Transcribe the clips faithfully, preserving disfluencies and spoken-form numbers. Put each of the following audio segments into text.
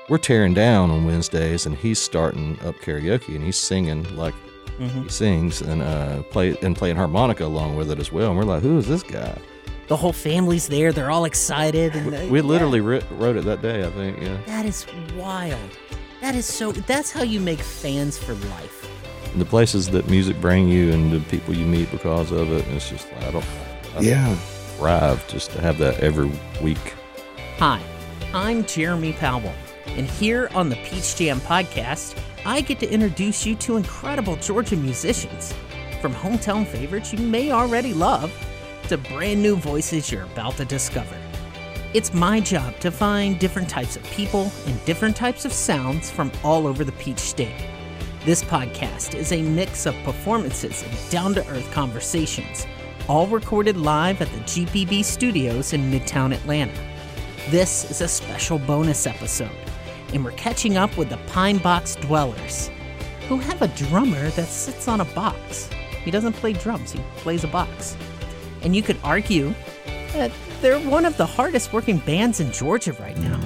we're tearing down on Wednesdays, and he's starting up karaoke, and he's singing like mm-hmm. he sings, and uh, play and playing harmonica along with it as well. And we're like, who is this guy? The whole family's there. They're all excited. And we, we literally yeah. wrote it that day, I think. Yeah. That is wild. That is so. That's how you make fans for life. And the places that music bring you, and the people you meet because of it. It's just like, I don't. I yeah. thrive just to have that every week. Hi, I'm Jeremy Powell, and here on the Peach Jam podcast, I get to introduce you to incredible Georgia musicians, from hometown favorites you may already love, to brand new voices you're about to discover. It's my job to find different types of people and different types of sounds from all over the Peach State. This podcast is a mix of performances and down-to-earth conversations, all recorded live at the G P B Studios in Midtown Atlanta. This is a special bonus episode, and we're catching up with the Pine Box Dwellers, who have a drummer that sits on a box. He doesn't play drums, he plays a box. And you could argue that they're one of the hardest working bands in Georgia right now.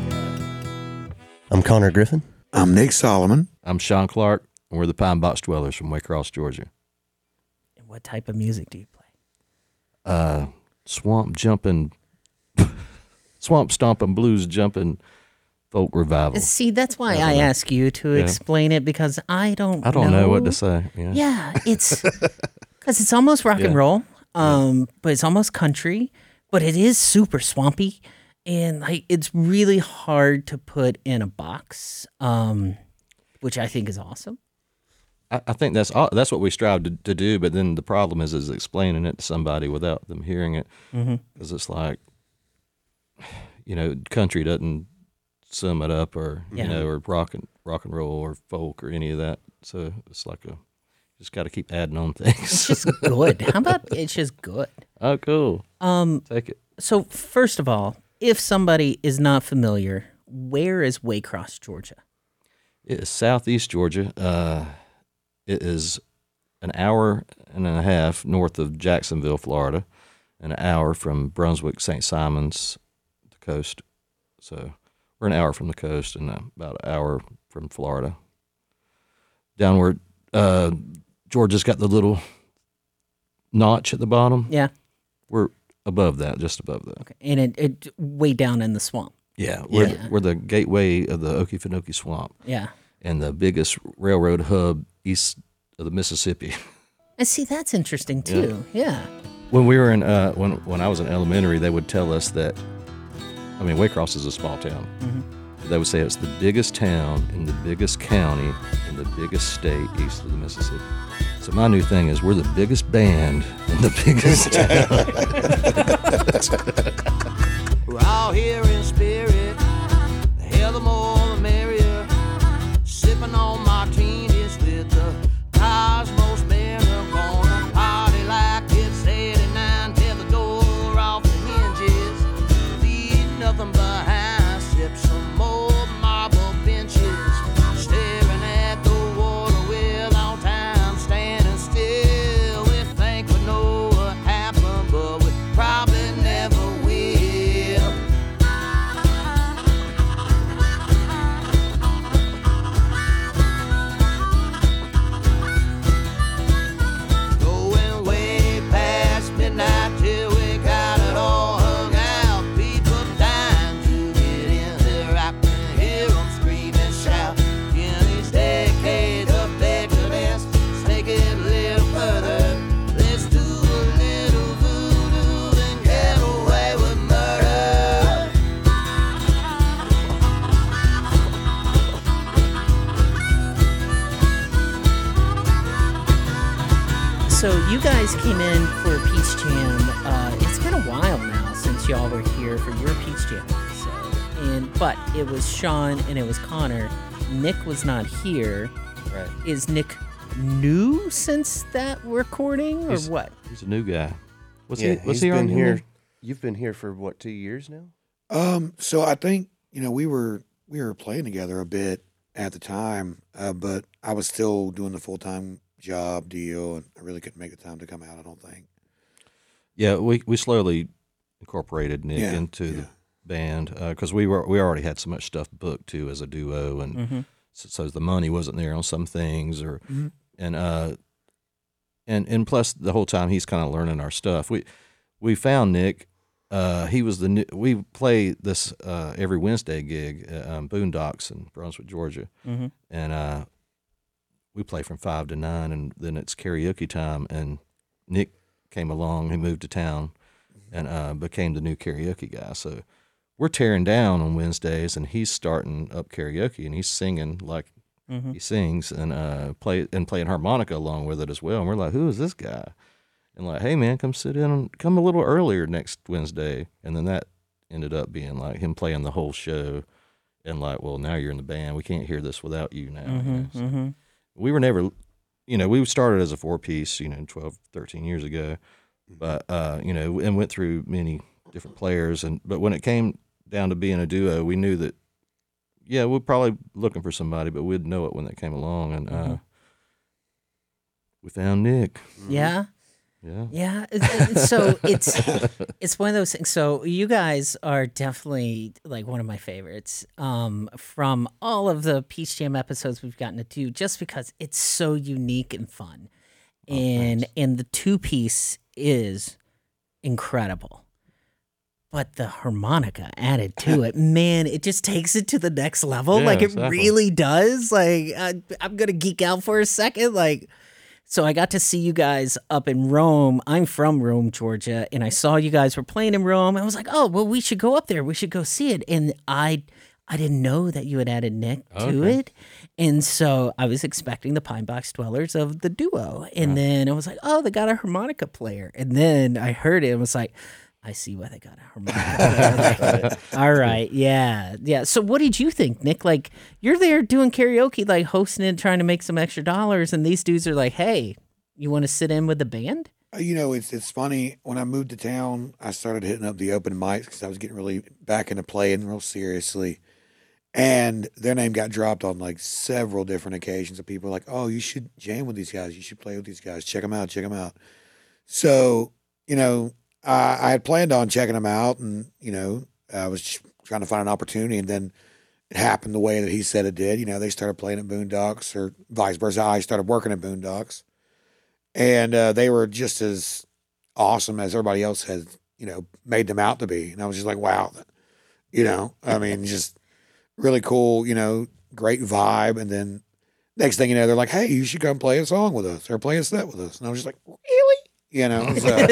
I'm Connor Griffin. I'm Nick Solomon. I'm Sean Clark, and we're the Pine Box Dwellers from Waycross, Georgia. And what type of music do you play? Uh, swamp jumping, swamp stomping, blues jumping, folk revival. See, that's why I, I ask you to yeah. explain it, because I don't I don't know, know what to say. Yeah, yeah it's because it's almost rock yeah. and roll, um, yeah. but it's almost country, but it is super swampy, and like it's really hard to put in a box, um, which I think is awesome. I, I think that's all, that's what we strive to, to do, but then the problem is is explaining it to somebody without them hearing it, because mm-hmm. it's like, you know, country doesn't sum it up, or yeah. you know, or rock and rock and roll or folk or any of that. So it's like a just got to keep adding on things. It's just good. How about it's just good? Oh, cool. Um, take it. So first of all, if somebody is not familiar, where is Waycross, Georgia? It is southeast Georgia. Uh, it is an hour and a half north of Jacksonville, Florida, and an hour from Brunswick, Saint Simons, the coast. So we're an hour from the coast and about an hour from Florida. Downward, uh, Georgia's got the little notch at the bottom. Yeah. We're above that, just above that. Okay, and it, it way down in the swamp. Yeah, we're, yeah. we're the gateway of the Okefenokee Swamp. Yeah. And the biggest railroad hub east of the Mississippi. And see, that's interesting too. Yeah. yeah. When we were in, uh, when when I was in elementary, they would tell us that, I mean, Waycross is a small town. Mm-hmm. They would say it's the biggest town in the biggest county in the biggest state east of the Mississippi. So my new thing is we're the biggest band in the biggest town. We're all here in spirit. The hell the more the merrier. Sipping on martinis with the cosmos men are gonna party like it's eighty-nine. Tear the door off the hinges. Leave nothing behind. Sip some more marble benches. Staring at the water without time. Standing still. We think we know what happened, but we probably never will. Going way past midnight till we got it all hung out. People dying to get in there. I can hear them scream and shout. In these decades of decadence, let's take it a little further. Let's do a little voodoo and get away with murder. So you guys came in for a Peach Jam. Uh, it's been a while now since y'all were here for your Peach Jam episode. And but it was Sean and it was Connor. Nick was not here. Right. Is Nick new since that recording, or He's- what? He's a new guy. Was yeah, he? Was he's he been on here. here? You've been here for what, two years now? Um, so I think, you know, we were we were playing together a bit at the time, uh, but I was still doing the full time job deal, and I really couldn't make the time to come out. I don't think. Yeah, we we slowly incorporated Nick Yeah, into yeah. the band because we were we already had so much stuff booked too as a duo, and Mm-hmm. so, so the money wasn't there on some things, or Mhm. and uh, and and plus the whole time he's kind of learning our stuff. We we found Nick. Uh, he was the new, we play this uh, every Wednesday gig at um, Boondocks in Brunswick, Georgia, Mm-hmm. and uh, we play from five to nine, and then it's karaoke time. And Nick came along. He moved to town and uh, became the new karaoke guy. So we're tearing down on Wednesdays, and he's starting up karaoke, and he's singing like Mm-hmm. he sings, and uh, play and playing harmonica along with it as well. And we're like, who is this guy? And like, hey man, come sit in, and come a little earlier next Wednesday. And then that ended up being like him playing the whole show, and like, well, now you're in the band. We can't hear this without you now. you Mm-hmm. know, so Mm-hmm. we were never, you know, we started as a four piece, you know, twelve, thirteen years ago, but, uh, you know, and went through many different players. And, but when it came down to being a duo, we knew that, yeah, we're probably looking for somebody, but we'd know it when they came along. And, uh, Mhm. we found Nick. Yeah. Yeah. Yeah. it- it- So it's it's one of those things. So you guys are definitely like one of my favorites um, from all of the Peach Jam episodes we've gotten to do, just because it's so unique and fun, and thanks. and the two piece is incredible. But the harmonica added to it, man, it just takes it to the next level. Yeah, like it exactly. really does. Like I, I'm gonna geek out for a second. Like, so I got to see you guys up in Rome. I'm from Rome, Georgia, and I saw you guys were playing in Rome. I was like, oh, well, we should go up there. We should go see it. And I, I didn't know that you had added Nick to Okay. it, and so I was expecting the Pine Box Dwellers of the duo, and then I was like, oh, they got a harmonica player, and then I heard it and was like, I see why they got a harmonica player. Like, all right, yeah, yeah. So what did you think, Nick? Like, you're there doing karaoke, like hosting it, trying to make some extra dollars, and these dudes are like, hey, you want to sit in with the band? Uh, You know, it's it's funny. When I moved to town, I started hitting up the open mics because I was getting really back into playing real seriously. And their name got dropped on like several different occasions. And people were like, oh, you should jam with these guys. You should play with these guys. Check them out. Check them out. So, you know, I, I had planned on checking them out. And, you know, I was just trying to find an opportunity. And then it happened the way that he said it did. You know, they started playing at Boondocks, or vice versa. I started working at Boondocks. And uh, they were just as awesome as everybody else had, you know, made them out to be. And I was just like, wow, you know, I mean, just really cool, you know, great vibe. And then next thing you know, they're like, hey, you should come play a song with us or play a set with us. And I was just like, really? You know, so,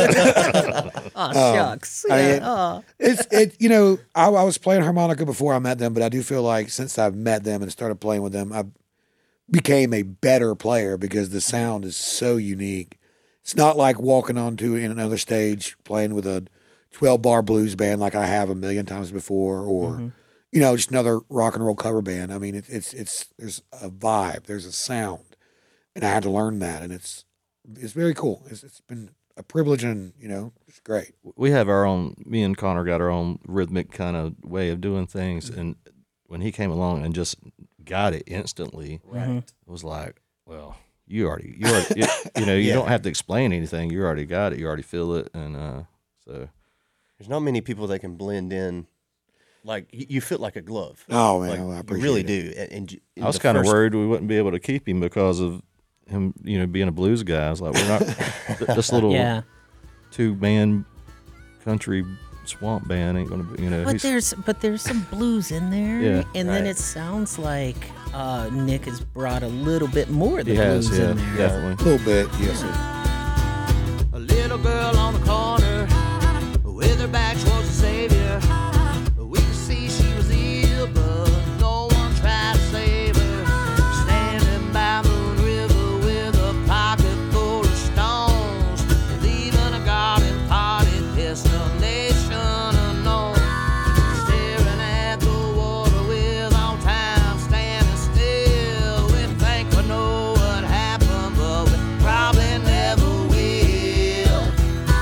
Oh, shucks. I Yeah. mean, oh. it's, it, you know, I, I was playing harmonica before I met them, but I do feel like since I've met them and started playing with them, I became a better player because the sound is so unique. It's not like walking onto in another stage playing with a twelve bar blues band like I have a million times before, or Mm-hmm. you know, just another rock and roll cover band. I mean, it, it's it's there's a vibe, there's a sound, and I had to learn that, and it's it's very cool. It's, it's been a privilege, and you know, it's great. We have our own, me and Connor got our own rhythmic kind of way of doing things. And when he came along and just got it instantly, Mhm. it was like, well, you already, you already, you, you know, you Yeah. don't have to explain anything. You already got it. You already feel it. And uh, so, There's not many people that can blend in. Like y- you fit like a glove. Oh man, Like, well, I you appreciate really it. do. And, and you- in I was the kind of first- worried we wouldn't be able to keep him because of him, you know, being a blues guy. I was like, we're not, th- this little Yeah. two man country swamp band ain't going to be, you know, But he's- there's but there's some blues in there, Yeah. and then Right. it sounds like uh, Nick has brought a little bit more of the he has, blues yeah, in there. definitely. A little bit, yes. Sir. A little girl on the corner with her back towards the savior. We could see she was ill, but no one tried to save her. Standing by Moon River with a pocket full of stones, leaving a garden party destination unknown. Staring at the water without time, standing still. We think we know what happened, but we probably never will.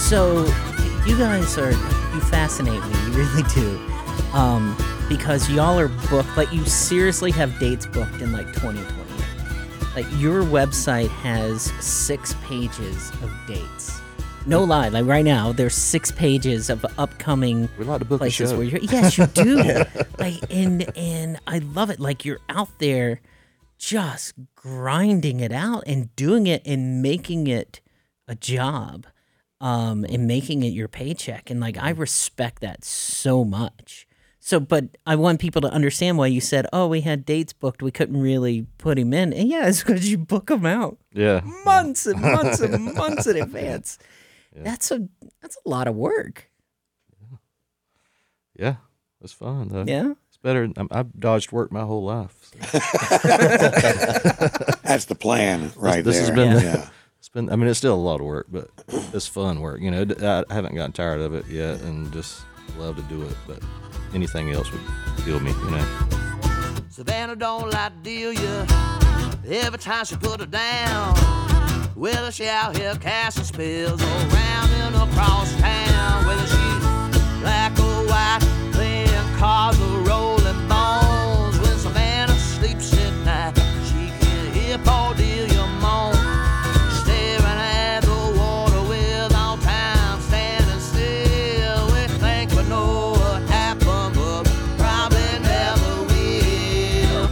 So you guys are, you fascinate me, you really do. Um, because y'all are booked, like you seriously have dates booked in like twenty twenty. Like your website has six pages of dates. No lie, like right now, there's six pages of upcoming We like to book a places show. where you're. Yes, you do. Like, and and I love it. Like you're out there, just grinding it out and doing it and making it a job, um, and making it your paycheck. And like I respect that so much. So, but I want people to understand why you said, "Oh, we had dates booked, we couldn't really put him in." And yeah, it's because you book them out Yeah. months and months and months in advance. That's a that's a lot of work. Yeah. It's fun, though. Yeah. It's better. I'm, I've dodged work my whole life. So. That's the plan right this there. has been- yeah. It's been, I mean, it's still a lot of work, but it's fun work. You know, I I haven't gotten tired of it yet and just love to do it. But anything else would kill me, you know. Savannah don't like to deal you every time she put her down. Whether she out here casting spells or around and across town. Whether she's black or white, playing cards or rolling bones. When Savannah sleeps at night, she can hear Cordelia moan. Staring at the water with all time standing still. We think we know what happened, but probably never will.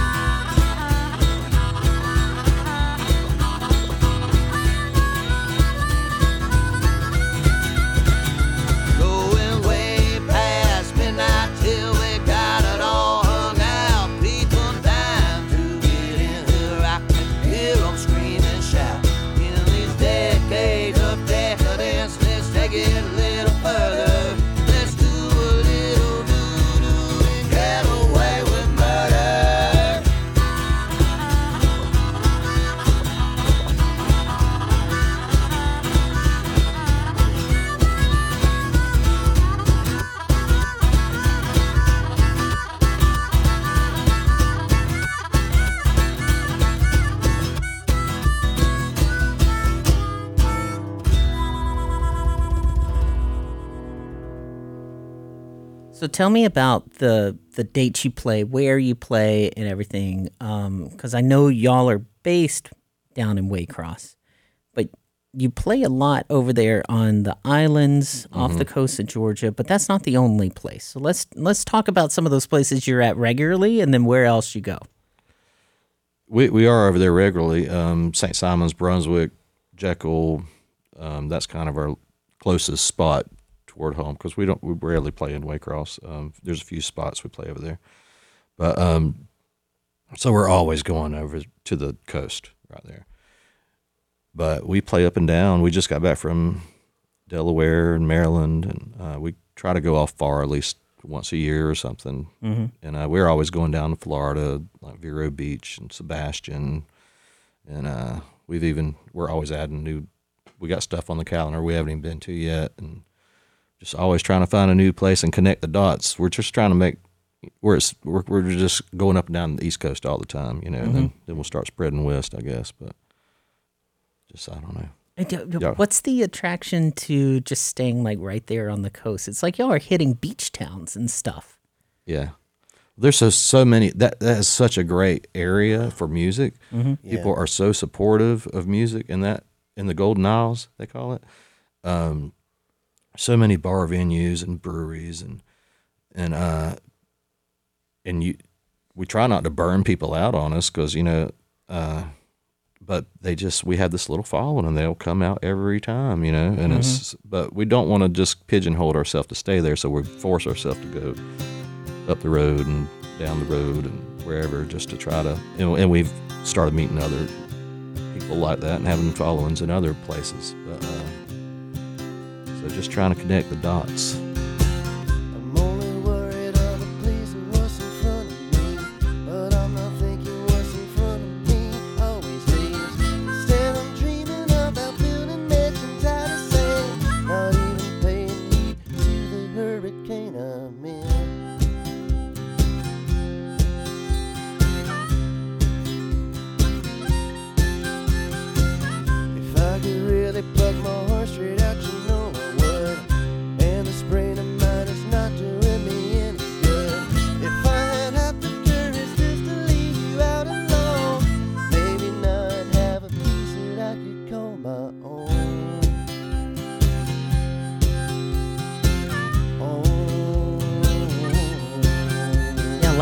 Going way past midnight till we got it all hung out. People dying to get in here. I can hear them scream and shout. In these decades of decadence, let's take it a little further. Let's do a little doo-doo and get away with murder. So tell me about the the dates you play, where you play, and everything. Because I know y'all are based down in Waycross, but you play a lot over there on the islands off the coast of Georgia. But that's not the only place. So let's let's talk about some of those places you're at regularly, and then where else you go. We we are over there regularly. Um, Saint Simons, Brunswick, Jekyll. Um, that's kind of our closest spot toward home because we don't we rarely play in Waycross. Um, there's a few spots we play over there, but um, so we're always going over to the coast right there. But we play up and down. We just got back from Delaware and Maryland, and uh, we try to go off far at least once a year or something. Mm-hmm. And uh, we're always going down to Florida, like Vero Beach and Sebastian, and uh, we've even we're always adding new. We got stuff on the calendar we haven't even been to yet, and just always trying to find a new place and connect the dots. We're just trying to make where it's we're, we're just going up and down the East Coast all the time, you know. Mm-hmm. And then then we'll start spreading west, I guess. But just I don't know. I don't- Yeah. What's the attraction to just staying like right there on the coast? It's like y'all are hitting beach towns and stuff. Yeah, there's so so many that that is such a great area for music. Mm-hmm. People Yeah. are so supportive of music in that in the Golden Isles they call it. Um, so many bar venues and breweries and and uh and you we try not to burn people out on us because you know uh but they just we have this little following and they'll come out every time, you know, and mm-hmm. it's but we don't want to just pigeonhole ourselves to stay there, so we force ourselves to go up the road and down the road and wherever just to try to you know, and we've started meeting other people like that and having followings in other places, but uh so just trying to connect the dots. I'm only worried of pleasing what's in front of me, but I'm not thinking what's in front of me always leaves. Instead I'm dreaming about building mansions out of sand, not even paying heed to the hurricane I'm in. If I could really plug my heart straight out, you know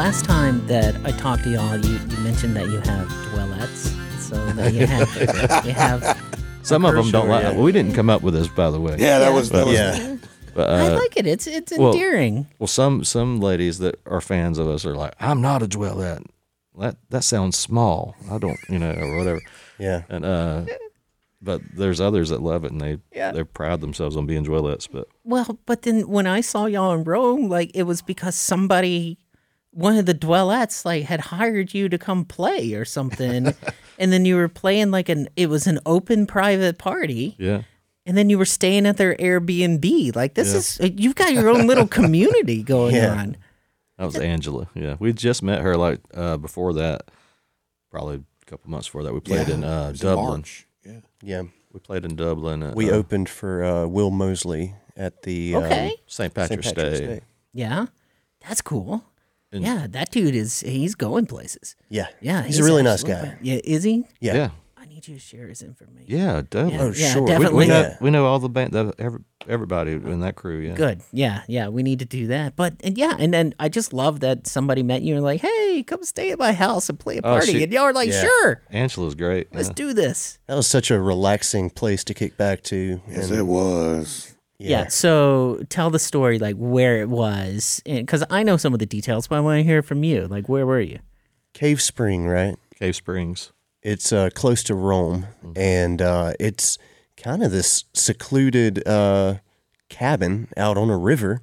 last time that I talked to y'all, you, you mentioned that you have dwellettes. So that you have, you have. Some of them don't sure, like. yeah. Well, we didn't come up with this, by the way. Yeah, that was that was Yeah. But, I uh, like it. It's it's well- endearing. well, some some ladies that are fans of us are like, "I'm not a dwellette. That that sounds small. I don't, you know, or whatever." Yeah. And uh, but there's others that love it, and they Yeah. they pride themselves on being dwellettes. But Well, but then when I saw y'all in Rome, like it was because somebody, one of the dwellettes, like had hired you to come play or something, and then you were playing like an it was an open private party, yeah, and then you were staying at their Airbnb. Like this is you've got your own little community going Yeah. on. that was Angela. Yeah, we just met her like uh, before that, probably a couple months before that. We played yeah, in it uh, was in Dublin. March. Yeah. Yeah. We played in Dublin. At, We uh, opened for uh, Will Mosley at the um, Okay. Saint Saint Patrick's, Patrick's Day. Day. Yeah, that's cool. And- yeah, that dude is he's going places. Yeah. Yeah, He's, a really nice absolutely- guy. Yeah, is he? Yeah. Yeah, I need you to share his information. yeah, Dublin. Yeah, Oh, yeah, sure. We- we We, definitely. we know Yeah. we know all the band, the, every, everybody in that crew. Yeah, Good. Yeah, yeah. We need to do that. But and yeah, and then I just love that somebody met you and like, hey, come stay at my house and play a Oh, party. she- and y'all are like, Yeah. sure, Angela's great. let's yeah. do this. That was such a relaxing place to kick back to. Yes, and- it was. Yeah. So tell the story, like where it was, because I know some of the details, but I want to hear it from you. Like, where were you? Cave Spring, right? Cave Springs. It's uh, close to Rome, and uh, it's kind of this secluded uh, cabin out on a river,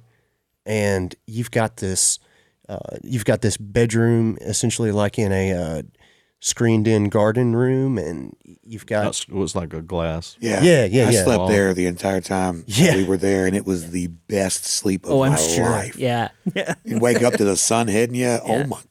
and you've got this, uh, you've got this bedroom, essentially like in a uh, screened-in garden room, and you've got That's, it was like a glass. Yeah. Yeah, yeah, I yeah. slept Wow. there the entire time Yeah. we were there, and it was the best sleep of Oh, I'm my sure. life. Yeah. Yeah. You wake up to the sun hitting you. Oh my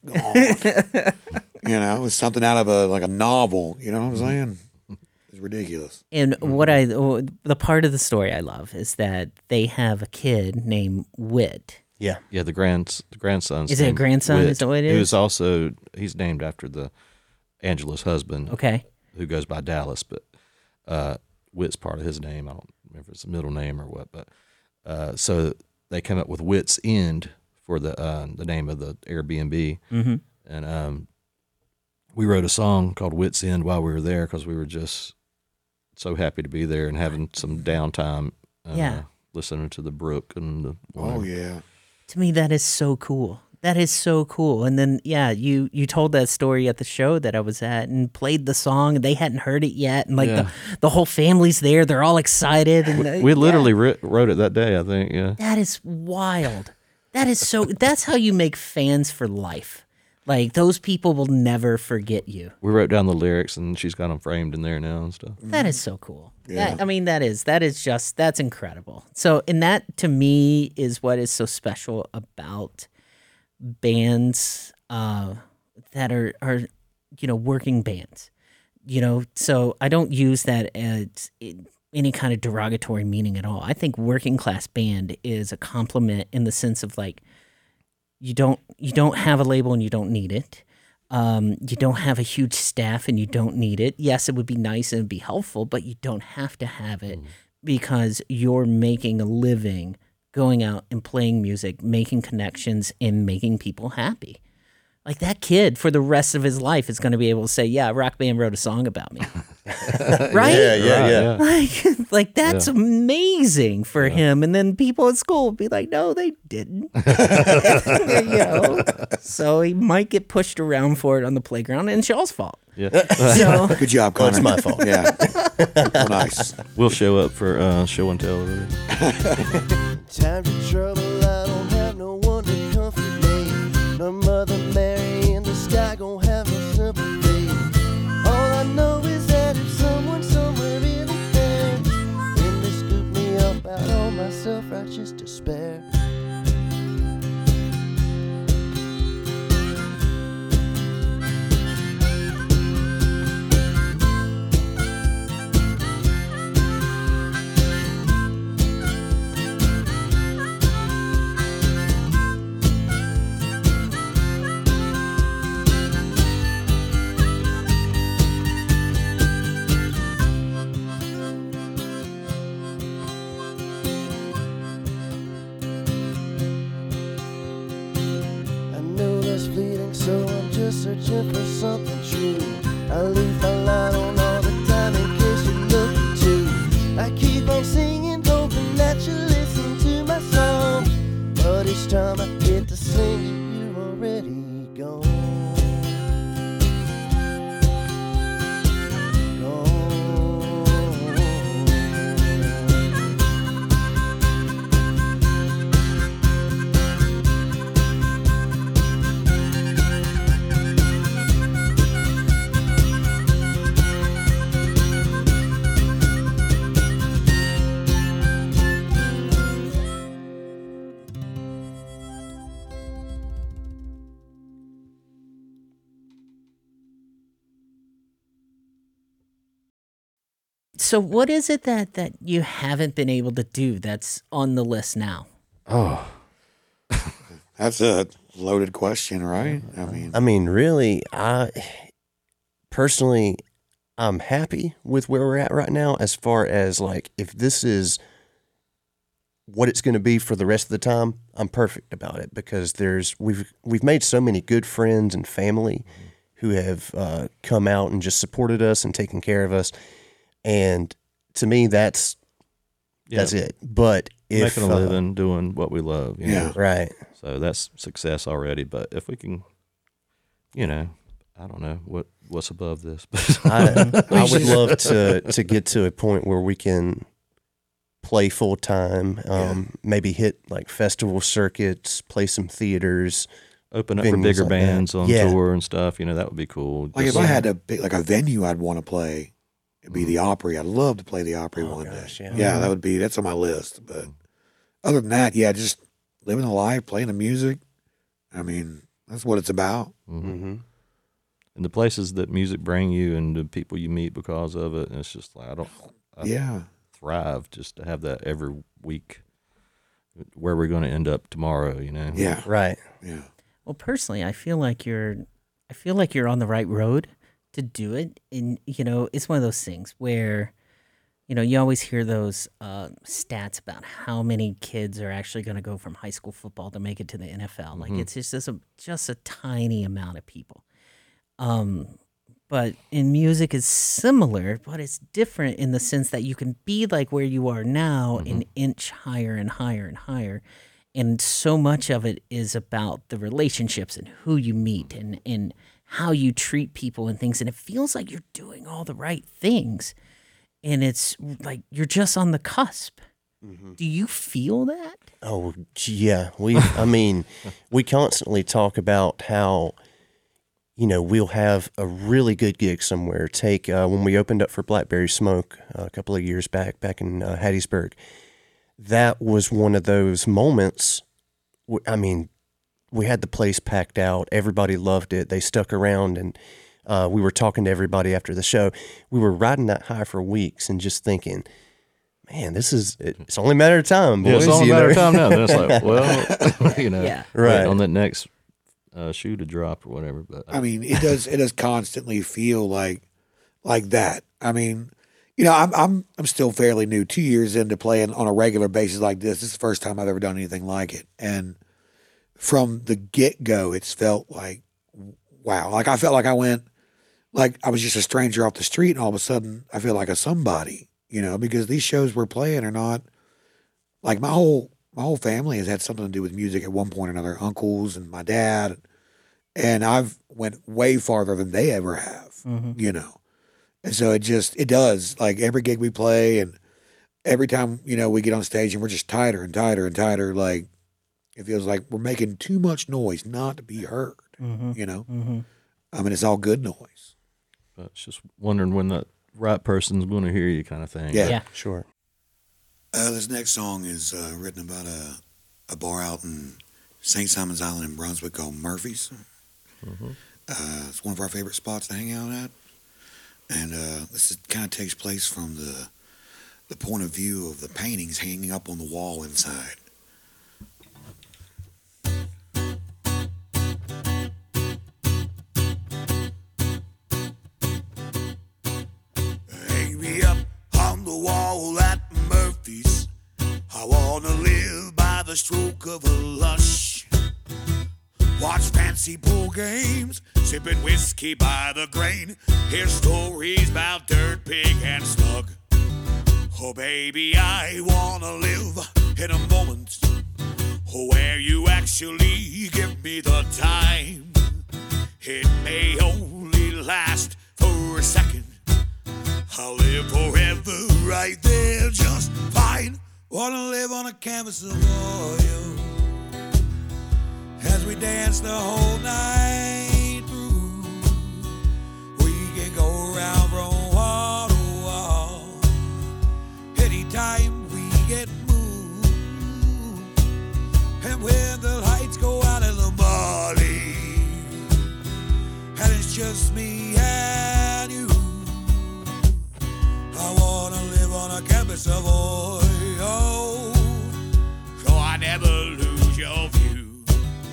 god! You know, it was something out of a like a novel. You know what I'm saying? It's ridiculous. And what I the part of the story I love is that they have a kid named Whit. yeah, Yeah, the grand the grandson. Is it a grandson? Is that what it He is? was also he's named after the Angela's husband, Okay. who goes by Dallas, but uh, Whit's part of his name. I don't remember if it's a middle name or what, but uh, so they came up with Whit's End for the uh, the name of the Airbnb, Mm-hmm. and um, we wrote a song called Whit's End while we were there because we were just so happy to be there and having some downtime. Uh, Yeah. listening to the brook and the Oh whatever. yeah. To me, that is so cool. That is so cool. And then, yeah, you you told that story at the show that I was at and played the song, and they hadn't heard it yet, and like Yeah. the the whole family's there, they're all excited, and uh, We yeah. literally writ- wrote it that day, I think. Yeah. That is wild. That is so. That's how you make fans for life. Like those people will never forget you. We wrote down the lyrics, and she's got them framed in there now and stuff. That is so cool. Yeah. That, I mean, that is that is just that's incredible. So, and that to me is what is so special about bands uh, that are are you know working bands. You know, so I don't use that as in any kind of derogatory meaning at all. I think working class band is a compliment in the sense of like you don't you don't have a label and you don't need it. Um, you don't have a huge staff and you don't need it. Yes, it would be nice and it'd be helpful, but you don't have to have it because you're making a living going out and playing music, making connections, and making people happy. Like that kid for the rest of his life is going to be able to say, yeah, Rock Band wrote a song about me. Right? yeah, yeah, Right, yeah. Like, like that's Yeah. amazing for him. And then people at school will be like, no, they didn't. You know? So he might get pushed around for it on the playground, and Shaw's fault. Yeah. So Good job, Well, Connor. it's my fault. Yeah. Well, nice. We'll show up for uh, show and tell. Really. Times of trouble, I don't have no one to comfort me. No Mother Mary in the sky gon' have no sympathy. All I know is that if someone somewhere really cares, then they scoop me up out on my self-righteous despair. searching for something true. I leave my light on all the time in case you're looking too. I keep on singing, hoping that you listen to my song. But each time I get to sing, you're already gone. So what is it that, that you haven't been able to do that's on the list now? Oh, That's a loaded question, right? I mean, I mean, really, I personally, I'm happy with where we're at right now. As far as like, if this is what it's going to be for the rest of the time, I'm perfect about it because there's we've we've made so many good friends and family who have uh, come out and just supported us and taken care of us, and to me, that's yeah. that's it. But if Making a uh, living, doing what we love. You Yeah. know? right. So that's success already. But if we can, you know, I don't know what what's above this. I, I would love to to get to a point where we can play full time, um, maybe hit like festival circuits, play some theaters, Open up for venues bigger like that. bands on Yeah. tour and stuff. You know, that would be cool. like Just- if I had to pick like a venue I'd want to play, it'd be the Opry. I'd love to play the Opry Oh, one gosh, day. yeah. Yeah, that would be that's on my list. But other than that, yeah, just living a life, playing the music. I mean, that's what it's about. Mhm. Mm-hmm. And the places that music bring you and the people you meet because of it, and it's just like I don't. I Yeah. thrive just to have that every week. Where we're going to end up tomorrow, you know. Yeah. Right. Yeah. Well, personally, I feel like you're, I feel like you're on the right road to do it. And you know, it's one of those things where, you know, you always hear those uh, stats about how many kids are actually going to go from high school football to make it to the N F L. Like it's just just a just a tiny amount of people. Um, but in music is similar, but it's different in the sense that you can be like where you are now, an inch higher and higher and higher. And so much of it is about the relationships and who you meet and, and how you treat people and things. And it feels like you're doing all the right things. And it's like you're just on the cusp. Do you feel that? Oh, gee, yeah. We, I mean, we constantly talk about how, you know, we'll have a really good gig somewhere. Take uh, when we opened up for Blackberry Smoke uh, a couple of years back, back in uh, Hattiesburg. That was one of those moments. w- I mean, we had the place packed out. Everybody loved it. They stuck around, and uh, we were talking to everybody after the show. We were riding that high for weeks and just thinking, man, this is, it's only a matter of time, boys. Yeah, it's only a you matter of know? time now. Then it's like, well, you know, Yeah. wait Right. on that next uh, shoe to drop or whatever. But I mean, it does it does constantly feel like like that. I mean, you know, I'm I'm I'm still fairly new, two years into playing on a regular basis like this. This is the first time I've ever done anything like it. And from the get go, it's felt like wow. Like I felt like I went like I was just a stranger off the street, and all of a sudden I feel like a somebody, you know, because these shows we're playing are not like my whole my whole family has had something to do with music at one point or another. Uncles and my dad, and I've went way farther than they ever have, you know. And so it just it does like every gig we play, and every time you know we get on stage and we're just tighter and tighter and tighter. Like it feels like we're making too much noise not to be heard, you know. I mean, it's all good noise. but it's just wondering when the right person's going to hear you, kind of thing. Yeah. Yeah. Sure. Uh, this next song is uh, written about a, a bar out in Saint Simon's Island in Brunswick called Murphy's. Uh, it's one of our favorite spots to hang out at. And uh, this kind of takes place from the, the point of view of the paintings hanging up on the wall inside. Hang me up on the wall at Murphy's. I wanna live by the stroke of a lush. Watch watch fancy pool games, sipping whiskey by the grain, hear stories about dirt, pig, and slug. Oh, baby, I wanna live in a moment where you actually give me the time. It may only last for a second. I'll live forever right there just fine. Wanna live on a canvas of oil as we dance the whole night through. We can go around from wall to wall anytime we get moved. And when the lights go out in the morning and it's just me and you, I wanna live on a campus of oil, so I never lose your view.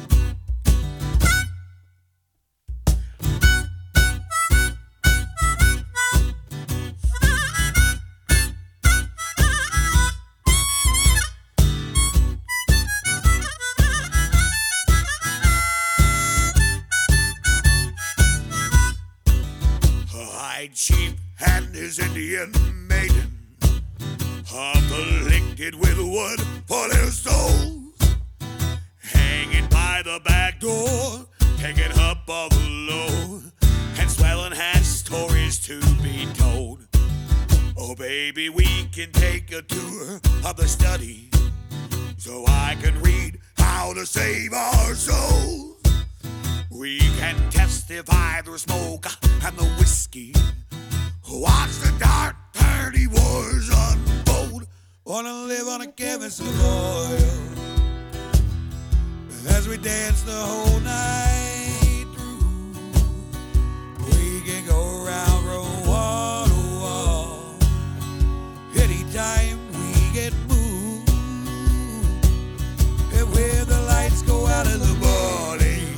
High chief and his Indian maiden, afflicted with wood for their souls, hanging by the back door, taking up all the load, and swelling has stories to be told. Oh, baby, we can take a tour of the study so I can read how to save our souls. We can testify through smoke and the whiskey, watch the dark, dirty wars unfold. Wanna live on a canvas of oil as we dance the whole night through. We can go around from wall to wall anytime we get moved. And when the lights go out in the morning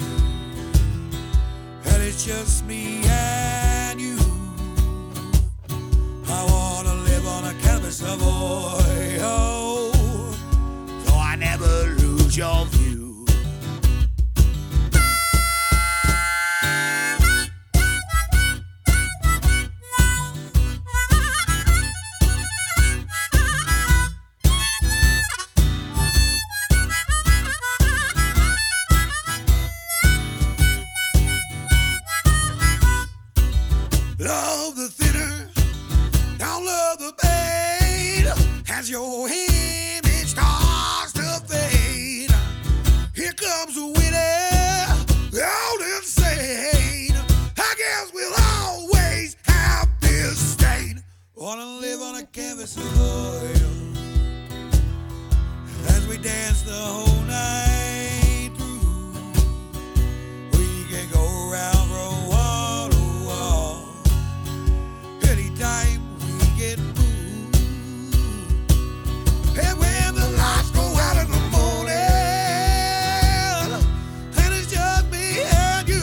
and it's just me and you, I wanna live on a canvas of oil, so I never lose your view. Love the theater, don't love the pain, as your image starts to fade. Here comes the winner, all insane. I guess we'll always have this stain. Wanna live on a canvas of oil as we dance the whole night through. We can go round from wall to wall anytime we get moved. And when the lights go out in the morning and it's just me and you,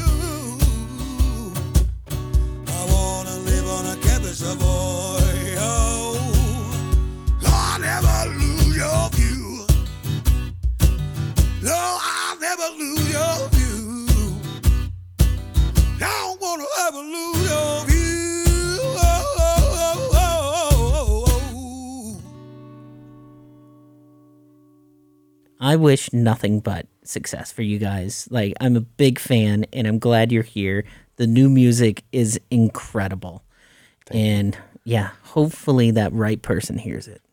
I wanna live on a canvas of oil, so I'll never lose your view. No, I'll never lose your view. Don't wanna ever lose your view. I wish nothing but success for you guys. Like, I'm a big fan, and I'm glad you're here. The new music is incredible. And, yeah, hopefully that right person hears it.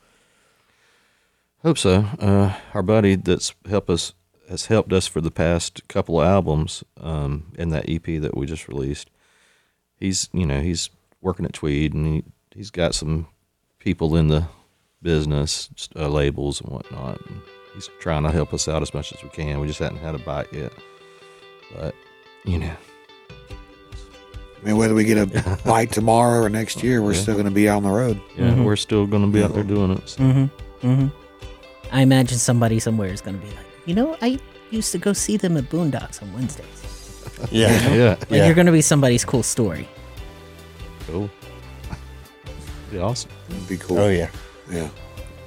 Hope so. Uh, our buddy that's helped us has helped us for the past couple of albums um, in that E P that we just released. He's, you know, he's working at Tweed, and he, he's got some people in the business, uh, labels and whatnot. And he's trying to help us out as much as we can. We just hadn't had a bite yet. But, you know. I mean, whether we get a bite tomorrow or next year, we're Yeah. still going to be on the road. Yeah, Mhm. we're still going to be out there doing it. So. Mm-hmm. Mm-hmm. I imagine somebody somewhere is going to be like, you know, I used to go see them at Boondocks on Wednesdays. Yeah. Yeah, Like, Yeah. you're going to be somebody's cool story. cool. Be awesome. It'd be cool. Oh, yeah. Yeah.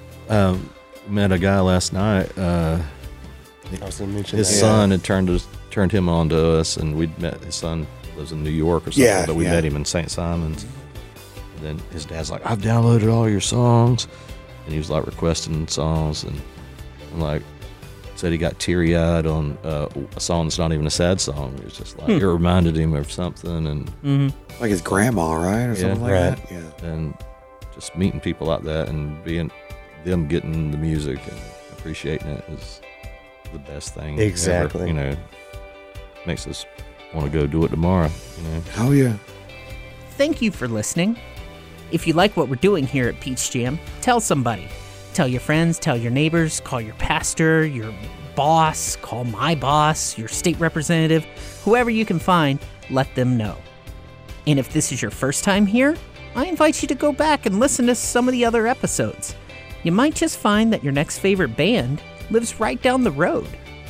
Um, met a guy last night. Uh, I was going to mention his that. son had turned his turned him on to us, and we'd met his son lives in New York or something, Yeah, but we yeah. met him in Saint Simons. And then his dad's like, I've downloaded all your songs, and he was like requesting songs, and I'm like, said he got teary-eyed on uh, a song that's not even a sad song. It was just like it reminded him of something, and Like his grandma, right? Or something like right. that. Yeah. and just meeting people like that and being them getting the music and appreciating it is the best thing ever, Exactly. you know, makes us want to go do it tomorrow, you know. Oh, yeah. Thank you for listening. If you like what we're doing here at Peach Jam, tell somebody. Tell your friends, tell your neighbors, call your pastor, your boss, call my boss, your state representative, whoever you can find, let them know. And if this is your first time here, I invite you to go back and listen to some of the other episodes. You might just find that your next favorite band lives right down the road.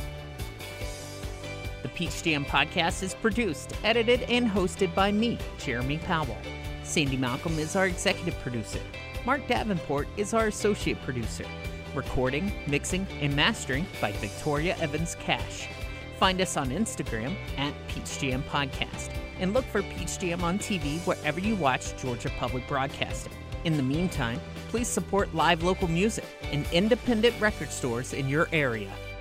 The Peach Jam podcast is produced, edited, and hosted by me, Jeremy Powell. Sandy Malcolm is our executive producer. Mark Davenport is our associate producer. Recording, mixing, and mastering by Victoria Evans Cash. Find us on Instagram at Peach Jam Podcast, and look for Peach Jam on T V wherever you watch Georgia Public Broadcasting. In the meantime, please support live local music and independent record stores in your area.